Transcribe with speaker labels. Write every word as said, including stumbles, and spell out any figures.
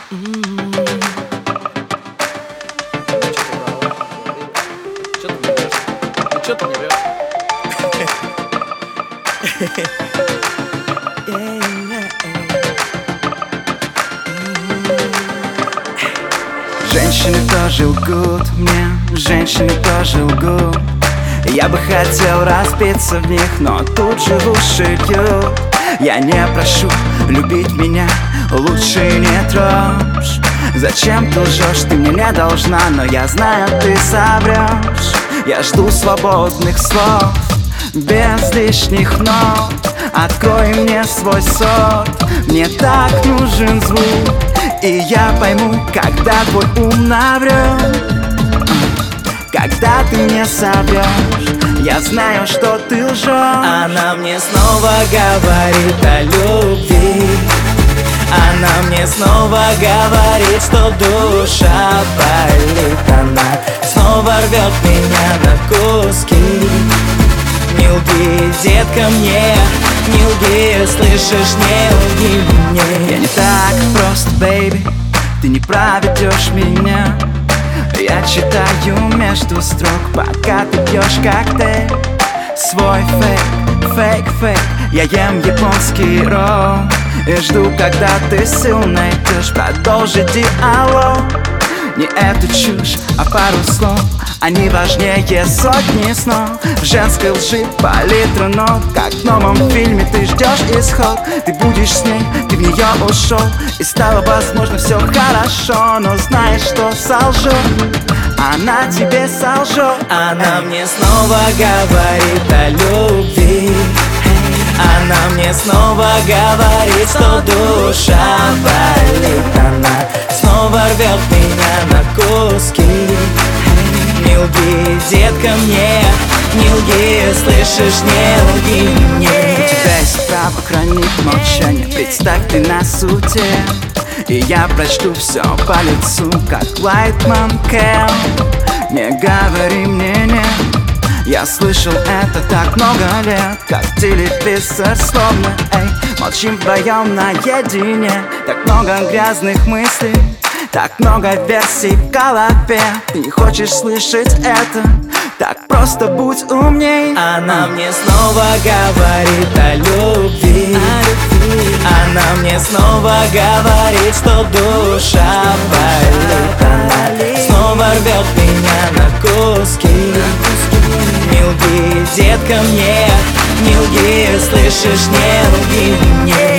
Speaker 1: Чё ты не врёшь? Ну чё ты не врёшь?
Speaker 2: Женщины тоже лгут мне, женщины тоже лгут. Я бы хотел разбиться в них, но тут же в уши льют. Я не прошу любить меня, лучше не трожь. Зачем ты лжешь, ты мне не должна, но я знаю, ты соврешь. Я жду свободных слов, без лишних нот. Открой мне свой сорт, мне так нужен звук. И я пойму, когда твой ум наврет, когда ты мне соврешь. Я знаю, что ты лжешь.
Speaker 3: Она мне снова говорит о любви. Она мне снова говорит, что душа болит. Она снова рвет меня на куски. Не лги, детка, мне, не лги, слышишь, не лги мне.
Speaker 2: Я не так прост, бэйби, ты не проведешь меня. Я читаю между строк, пока ты пьешь коктейль. Свой фейк, фейк, фейк. Я ем японский ролл и жду, когда ты сил найдешь продолжить диалог. Не эту чушь, а пару слов, они важнее сотни снов. В женской лжи палитра нот, как в новом фильме ты ждешь исход. Ты будешь с ней, ты в нее ушел, и стало возможно все хорошо. Но знаешь, что солжет, она тебе солжет.
Speaker 3: Она мне снова говорит о любви. Она мне снова говорит, что душа болит. Она снова рвет меня на куски. Не лги, детка, мне, не лги, слышишь, не лги мне.
Speaker 2: У тебя есть право хранить молчание, представь, ты на суде, и я прочту все по лицу, как Лайтман Кэл. Не говори мне нет, я слышал это так много лет, как телевизор словно, эй. Молчим вдвоем наедине, так много грязных мыслей, так много версий в голове. Ты не хочешь слышать это, так просто будь умней.
Speaker 3: Она мне снова говорит о любви. Она мне снова говорит, что душа болит. Она снова рвет меня на куски. Не лги, детка, мне, не лги, слышишь, не лги мне.